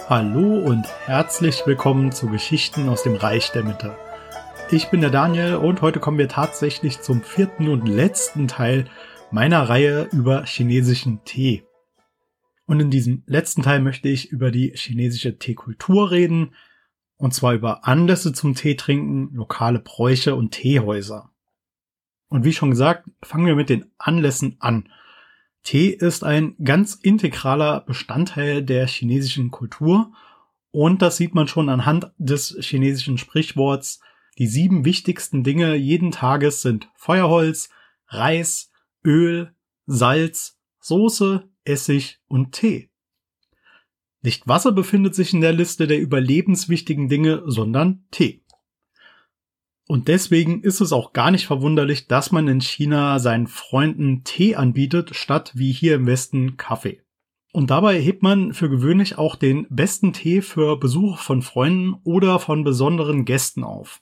Hallo und herzlich willkommen zu Geschichten aus dem Reich der Mitte. Ich bin der Daniel und heute kommen wir tatsächlich zum 4. und letzten Teil meiner Reihe über chinesischen Tee. Und in diesem letzten Teil möchte ich über die chinesische Teekultur reden, und zwar über Anlässe zum Teetrinken, lokale Bräuche und Teehäuser. Und wie schon gesagt, fangen wir mit den Anlässen an. Tee ist ein ganz integraler Bestandteil der chinesischen Kultur und das sieht man schon anhand des chinesischen Sprichworts: Die 7 wichtigsten Dinge jeden Tages sind Feuerholz, Reis, Öl, Salz, Soße, Essig und Tee. Nicht Wasser befindet sich in der Liste der überlebenswichtigen Dinge, sondern Tee. Und deswegen ist es auch gar nicht verwunderlich, dass man in China seinen Freunden Tee anbietet, statt wie hier im Westen Kaffee. Und dabei hebt man für gewöhnlich auch den besten Tee für Besuch von Freunden oder von besonderen Gästen auf.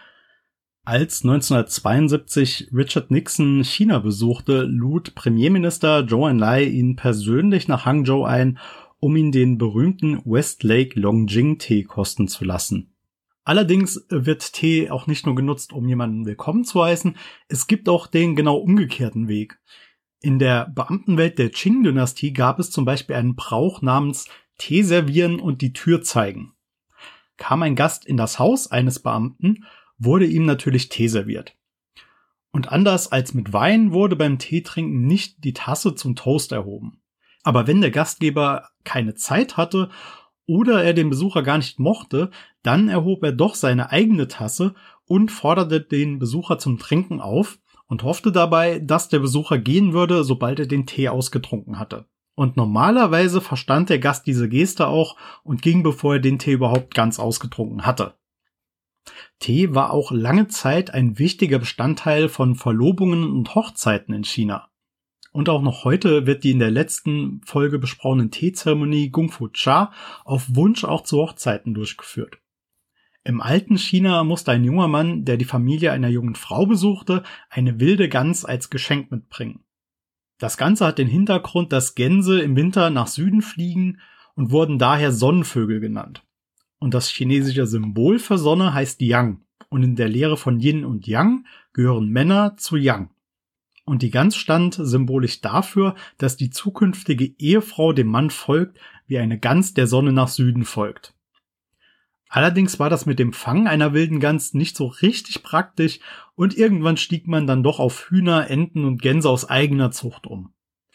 Als 1972 Richard Nixon China besuchte, lud Premierminister Zhou Enlai ihn persönlich nach Hangzhou ein, um ihn den berühmten Westlake Longjing Tee kosten zu lassen. Allerdings wird Tee auch nicht nur genutzt, um jemanden willkommen zu heißen, es gibt auch den genau umgekehrten Weg. In der Beamtenwelt der Qing-Dynastie gab es zum Beispiel einen Brauch namens Tee servieren und die Tür zeigen. Kam ein Gast in das Haus eines Beamten, wurde ihm natürlich Tee serviert. Und anders als mit Wein wurde beim Teetrinken nicht die Tasse zum Toast erhoben. Aber wenn der Gastgeber keine Zeit hatte oder er den Besucher gar nicht mochte, dann erhob er doch seine eigene Tasse und forderte den Besucher zum Trinken auf und hoffte dabei, dass der Besucher gehen würde, sobald er den Tee ausgetrunken hatte. Und normalerweise verstand der Gast diese Geste auch und ging, bevor er den Tee überhaupt ganz ausgetrunken hatte. Tee war auch lange Zeit ein wichtiger Bestandteil von Verlobungen und Hochzeiten in China. Und auch noch heute wird die in der letzten Folge besprochene Teezeremonie Gong Fu Cha auf Wunsch auch zu Hochzeiten durchgeführt. Im alten China musste ein junger Mann, der die Familie einer jungen Frau besuchte, eine wilde Gans als Geschenk mitbringen. Das Ganze hat den Hintergrund, dass Gänse im Winter nach Süden fliegen und wurden daher Sonnenvögel genannt. Und das chinesische Symbol für Sonne heißt Yang. Und in der Lehre von Yin und Yang gehören Männer zu Yang. Und die Gans stand symbolisch dafür, dass die zukünftige Ehefrau dem Mann folgt, wie eine Gans der Sonne nach Süden folgt. Allerdings war das mit dem Fang einer wilden Gans nicht so richtig praktisch und irgendwann stieg man dann doch auf Hühner, Enten und Gänse aus eigener Zucht um.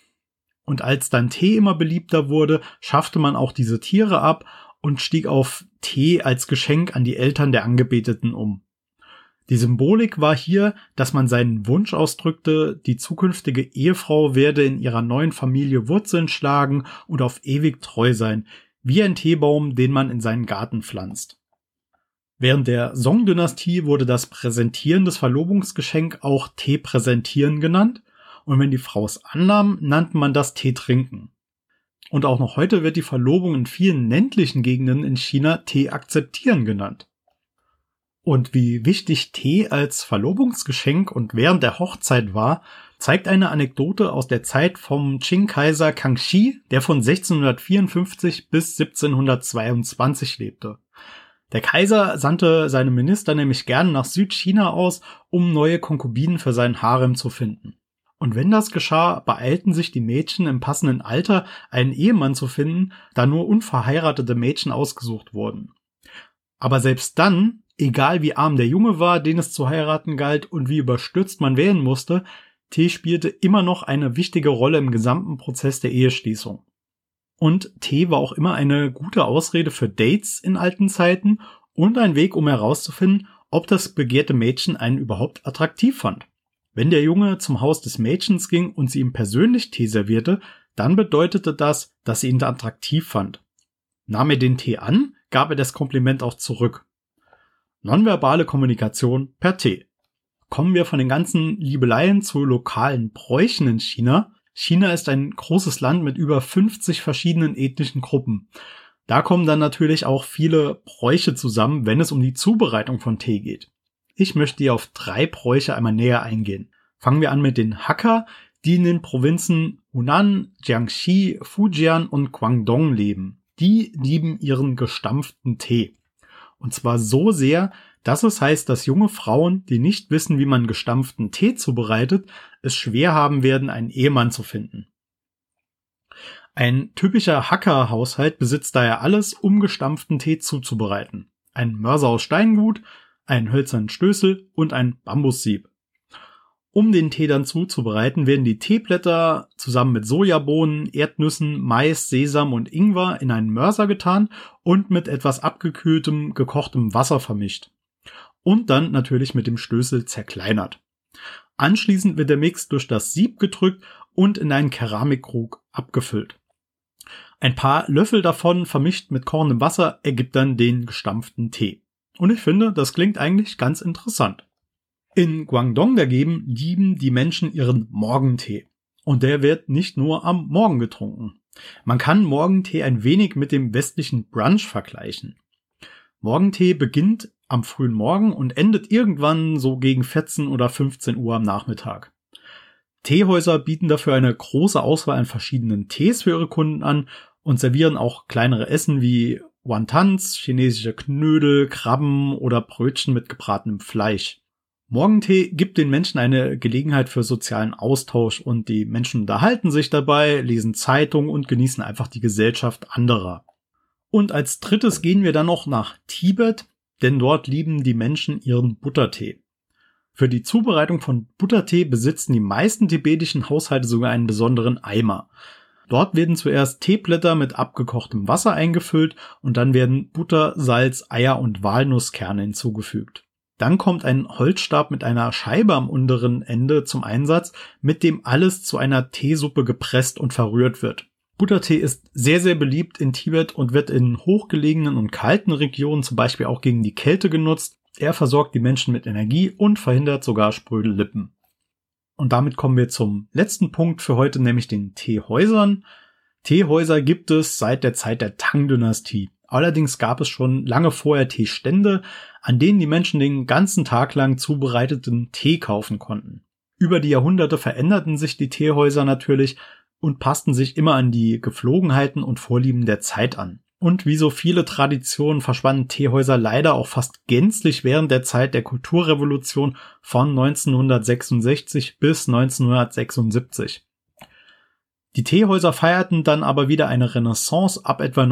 Und als dann Tee immer beliebter wurde, schaffte man auch diese Tiere ab und stieg auf Tee als Geschenk an die Eltern der Angebeteten um. Die Symbolik war hier, dass man seinen Wunsch ausdrückte, die zukünftige Ehefrau werde in ihrer neuen Familie Wurzeln schlagen und auf ewig treu sein, wie ein Teebaum, den man in seinen Garten pflanzt. Während der Song-Dynastie wurde das Präsentieren des Verlobungsgeschenks auch Tee präsentieren genannt, und wenn die Frau es annahm, nannte man das Tee trinken. Und auch noch heute wird die Verlobung in vielen ländlichen Gegenden in China Tee akzeptieren genannt. Und wie wichtig Tee als Verlobungsgeschenk und während der Hochzeit war, zeigt eine Anekdote aus der Zeit vom Qing-Kaiser Kangxi, der von 1654 bis 1722 lebte. Der Kaiser sandte seine Minister nämlich gerne nach Südchina aus, um neue Konkubinen für seinen Harem zu finden. Und wenn das geschah, beeilten sich die Mädchen im passenden Alter, einen Ehemann zu finden, da nur unverheiratete Mädchen ausgesucht wurden. Aber selbst dann, egal wie arm der Junge war, den es zu heiraten galt und wie überstürzt man wählen musste, Tee spielte immer noch eine wichtige Rolle im gesamten Prozess der Eheschließung. Und Tee war auch immer eine gute Ausrede für Dates in alten Zeiten und ein Weg, um herauszufinden, ob das begehrte Mädchen einen überhaupt attraktiv fand. Wenn der Junge zum Haus des Mädchens ging und sie ihm persönlich Tee servierte, dann bedeutete das, dass sie ihn attraktiv fand. Nahm er den Tee an, gab er das Kompliment auch zurück. Nonverbale Kommunikation per Tee. Kommen wir von den ganzen Liebeleien zu lokalen Bräuchen in China. China ist ein großes Land mit über 50 verschiedenen ethnischen Gruppen. Da kommen dann natürlich auch viele Bräuche zusammen, wenn es um die Zubereitung von Tee geht. Ich möchte hier auf 3 Bräuche einmal näher eingehen. Fangen wir an mit den Hakka, die in den Provinzen Hunan, Jiangxi, Fujian und Guangdong leben. Die lieben ihren gestampften Tee. Und zwar so sehr, dass es heißt, dass junge Frauen, die nicht wissen, wie man gestampften Tee zubereitet, es schwer haben werden, einen Ehemann zu finden. Ein typischer Hacker-Haushalt besitzt daher alles, um gestampften Tee zuzubereiten. Ein Mörser aus Steingut, einen hölzernen Stößel und ein Bambussieb. Um den Tee dann zuzubereiten, werden die Teeblätter zusammen mit Sojabohnen, Erdnüssen, Mais, Sesam und Ingwer in einen Mörser getan und mit etwas abgekühltem, gekochtem Wasser vermischt. Und dann natürlich mit dem Stößel zerkleinert. Anschließend wird der Mix durch das Sieb gedrückt und in einen Keramikkrug abgefüllt. Ein paar Löffel davon vermischt mit kochendem Wasser ergibt dann den gestampften Tee. Und ich finde, das klingt eigentlich ganz interessant. In Guangdong dagegen lieben die Menschen ihren Morgentee. Und der wird nicht nur am Morgen getrunken. Man kann Morgentee ein wenig mit dem westlichen Brunch vergleichen. Morgentee beginnt am frühen Morgen und endet irgendwann so gegen 14 oder 15 Uhr am Nachmittag. Teehäuser bieten dafür eine große Auswahl an verschiedenen Tees für ihre Kunden an und servieren auch kleinere Essen wie Wontons, chinesische Knödel, Krabben oder Brötchen mit gebratenem Fleisch. Morgentee gibt den Menschen eine Gelegenheit für sozialen Austausch und die Menschen unterhalten sich dabei, lesen Zeitungen und genießen einfach die Gesellschaft anderer. Und als drittes gehen wir dann noch nach Tibet, denn dort lieben die Menschen ihren Buttertee. Für die Zubereitung von Buttertee besitzen die meisten tibetischen Haushalte sogar einen besonderen Eimer. Dort werden zuerst Teeblätter mit abgekochtem Wasser eingefüllt und dann werden Butter, Salz, Eier und Walnusskerne hinzugefügt. Dann kommt ein Holzstab mit einer Scheibe am unteren Ende zum Einsatz, mit dem alles zu einer Teesuppe gepresst und verrührt wird. Buttertee ist sehr, sehr beliebt in Tibet und wird in hochgelegenen und kalten Regionen zum Beispiel auch gegen die Kälte genutzt. Er versorgt die Menschen mit Energie und verhindert sogar spröde Lippen. Und damit kommen wir zum letzten Punkt für heute, nämlich den Teehäusern. Teehäuser gibt es seit der Zeit der Tang-Dynastie. Allerdings gab es schon lange vorher Teestände, an denen die Menschen den ganzen Tag lang zubereiteten Tee kaufen konnten. Über die Jahrhunderte veränderten sich die Teehäuser natürlich und passten sich immer an die Gepflogenheiten und Vorlieben der Zeit an. Und wie so viele Traditionen verschwanden Teehäuser leider auch fast gänzlich während der Zeit der Kulturrevolution von 1966 bis 1976. Die Teehäuser feierten dann aber wieder eine Renaissance ab etwa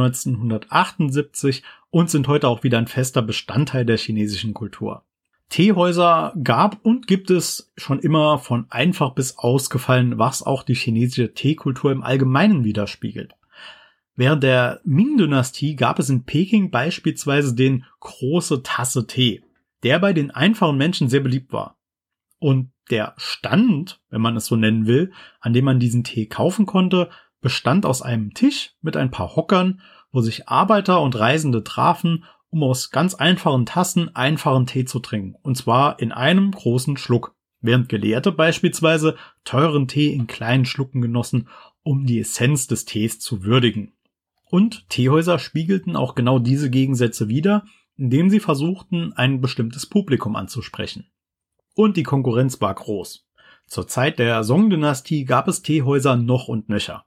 1978 und sind heute auch wieder ein fester Bestandteil der chinesischen Kultur. Teehäuser gab und gibt es schon immer von einfach bis ausgefallen, was auch die chinesische Teekultur im Allgemeinen widerspiegelt. Während der Ming-Dynastie gab es in Peking beispielsweise den große Tasse Tee, der bei den einfachen Menschen sehr beliebt war. Und der Stand, wenn man es so nennen will, an dem man diesen Tee kaufen konnte, bestand aus einem Tisch mit ein paar Hockern, wo sich Arbeiter und Reisende trafen, um aus ganz einfachen Tassen einfachen Tee zu trinken. Und zwar in einem großen Schluck, während Gelehrte beispielsweise teuren Tee in kleinen Schlucken genossen, um die Essenz des Tees zu würdigen. Und Teehäuser spiegelten auch genau diese Gegensätze wider, indem sie versuchten, ein bestimmtes Publikum anzusprechen. Und die Konkurrenz war groß. Zur Zeit der Song-Dynastie gab es Teehäuser noch und nöcher.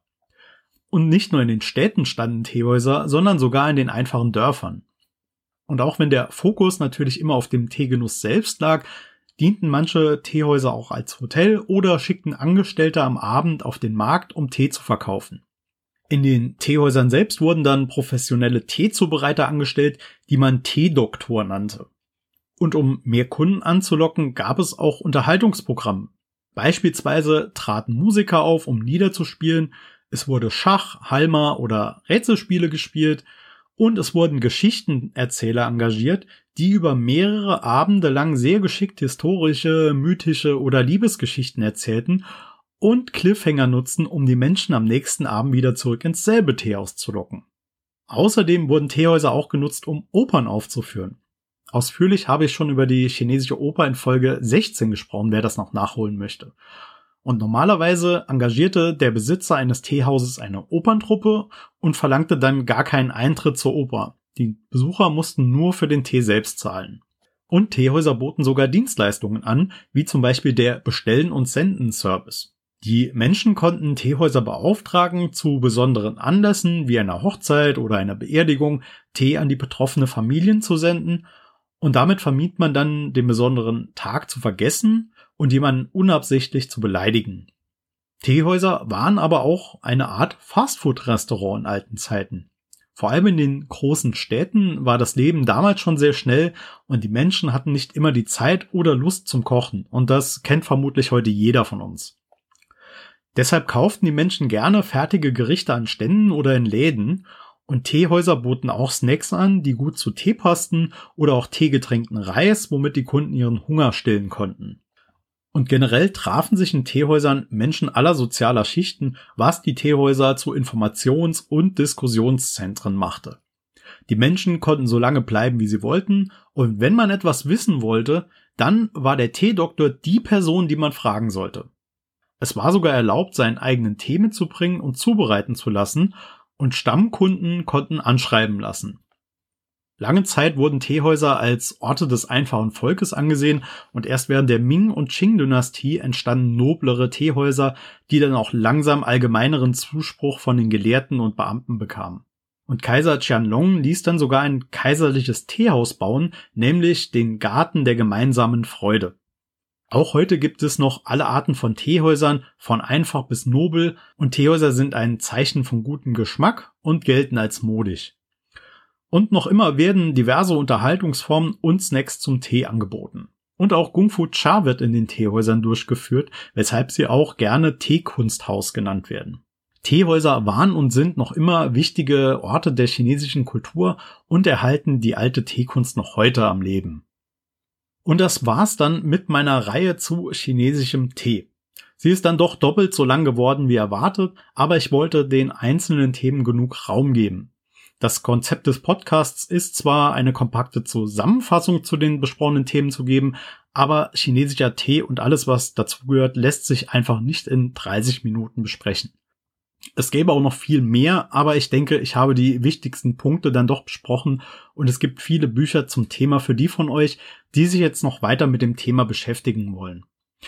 Und nicht nur in den Städten standen Teehäuser, sondern sogar in den einfachen Dörfern. Und auch wenn der Fokus natürlich immer auf dem Teegenuss selbst lag, dienten manche Teehäuser auch als Hotel oder schickten Angestellte am Abend auf den Markt, um Tee zu verkaufen. In den Teehäusern selbst wurden dann professionelle Teezubereiter angestellt, die man Teedoktor nannte. Und um mehr Kunden anzulocken, gab es auch Unterhaltungsprogramme. Beispielsweise traten Musiker auf, um Lieder zu spielen, es wurde Schach, Halma oder Rätselspiele gespielt und es wurden Geschichtenerzähler engagiert, die über mehrere Abende lang sehr geschickt historische, mythische oder Liebesgeschichten erzählten und Cliffhanger nutzten, um die Menschen am nächsten Abend wieder zurück ins selbe Teehaus zu locken. Außerdem wurden Teehäuser auch genutzt, um Opern aufzuführen. Ausführlich habe ich schon über die chinesische Oper in Folge 16 gesprochen, wer das noch nachholen möchte. Und normalerweise engagierte der Besitzer eines Teehauses eine Operntruppe und verlangte dann gar keinen Eintritt zur Oper. Die Besucher mussten nur für den Tee selbst zahlen. Und Teehäuser boten sogar Dienstleistungen an, wie zum Beispiel der Bestellen- und Senden-Service. Die Menschen konnten Teehäuser beauftragen, zu besonderen Anlässen wie einer Hochzeit oder einer Beerdigung Tee an die betroffene Familien zu senden, und damit vermied man dann, den besonderen Tag zu vergessen und jemanden unabsichtlich zu beleidigen. Teehäuser waren aber auch eine Art Fastfood-Restaurant in alten Zeiten. Vor allem in den großen Städten war das Leben damals schon sehr schnell und die Menschen hatten nicht immer die Zeit oder Lust zum Kochen, und das kennt vermutlich heute jeder von uns. Deshalb kauften die Menschen gerne fertige Gerichte an Ständen oder in Läden, und Teehäuser boten auch Snacks an, die gut zu Tee passten, oder auch teegetränkten Reis, womit die Kunden ihren Hunger stillen konnten. Und generell trafen sich in Teehäusern Menschen aller sozialer Schichten, was die Teehäuser zu Informations- und Diskussionszentren machte. Die Menschen konnten so lange bleiben, wie sie wollten, und wenn man etwas wissen wollte, dann war der Teedoktor die Person, die man fragen sollte. Es war sogar erlaubt, seinen eigenen Tee mitzubringen und zubereiten zu lassen, und Stammkunden konnten anschreiben lassen. Lange Zeit wurden Teehäuser als Orte des einfachen Volkes angesehen, und erst während der Ming- und Qing-Dynastie entstanden noblere Teehäuser, die dann auch langsam allgemeineren Zuspruch von den Gelehrten und Beamten bekamen. Und Kaiser Qianlong ließ dann sogar ein kaiserliches Teehaus bauen, nämlich den Garten der gemeinsamen Freude. Auch heute gibt es noch alle Arten von Teehäusern, von einfach bis nobel, und Teehäuser sind ein Zeichen von gutem Geschmack und gelten als modisch. Und noch immer werden diverse Unterhaltungsformen und Snacks zum Tee angeboten. Und auch Kung Fu Cha wird in den Teehäusern durchgeführt, weshalb sie auch gerne Teekunsthaus genannt werden. Teehäuser waren und sind noch immer wichtige Orte der chinesischen Kultur und erhalten die alte Teekunst noch heute am Leben. Und das war's dann mit meiner Reihe zu chinesischem Tee. Sie ist dann doch doppelt so lang geworden wie erwartet, aber ich wollte den einzelnen Themen genug Raum geben. Das Konzept des Podcasts ist zwar, eine kompakte Zusammenfassung zu den besprochenen Themen zu geben, aber chinesischer Tee und alles, was dazugehört, lässt sich einfach nicht in 30 Minuten besprechen. Es gäbe auch noch viel mehr, aber ich denke, ich habe die wichtigsten Punkte dann doch besprochen, und es gibt viele Bücher zum Thema für die von euch, die sich jetzt noch weiter mit dem Thema beschäftigen wollen.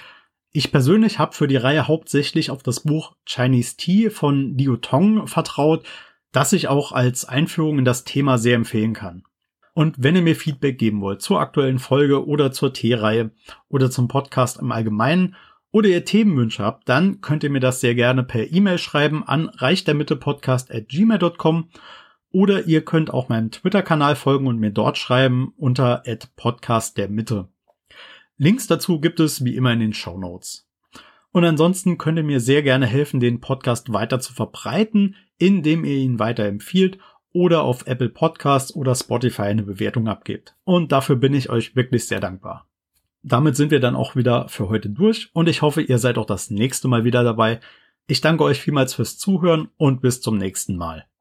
Ich persönlich habe für die Reihe hauptsächlich auf das Buch Chinese Tea von Liu Tong vertraut, das ich auch als Einführung in das Thema sehr empfehlen kann. Und wenn ihr mir Feedback geben wollt zur aktuellen Folge oder zur Teereihe oder zum Podcast im Allgemeinen oder ihr Themenwünsche habt, dann könnt ihr mir das sehr gerne per E-Mail schreiben an reichdermittepodcast@gmail.com, oder ihr könnt auch meinem Twitter-Kanal folgen und mir dort schreiben unter @podcastdermitte. Links dazu gibt es wie immer in den Shownotes. Und ansonsten könnt ihr mir sehr gerne helfen, den Podcast weiter zu verbreiten, indem ihr ihn weiterempfiehlt oder auf Apple Podcasts oder Spotify eine Bewertung abgebt. Und dafür bin ich euch wirklich sehr dankbar. Damit sind wir dann auch wieder für heute durch, und ich hoffe, ihr seid auch das nächste Mal wieder dabei. Ich danke euch vielmals fürs Zuhören und bis zum nächsten Mal.